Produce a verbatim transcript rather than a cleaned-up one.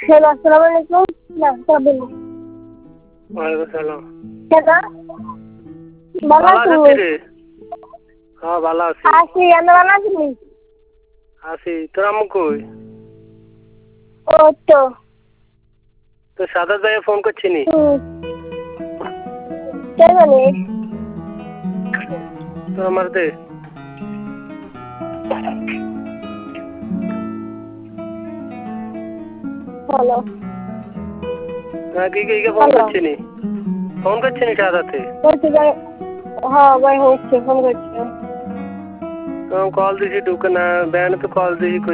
Hello, আসসালামু আলাইকুম। না, তা বলুন। ওয়ালাইকুম সালাম। কেডা? ভালো ভালো আছেন? আছিস রে? হ্যাঁ ভালো আছি। আছি, আপনি ভালো আছেন? আছি। তোর আম্মু কই? ও তো। তোর সাদাত ভাইয়া ফোন করছিনি? হুম। কে জানে? তোর আমার দে। হ্যালো। হ্যাঁ কি কি ফোন করছিনি? ফোন করছিনি সাদাতে? বলছি ভাই, হ্যাঁ ভাই হচ্ছে ফোন করছে। তো কল দিছি ঢুকে না, ব্যান তো কল দিছি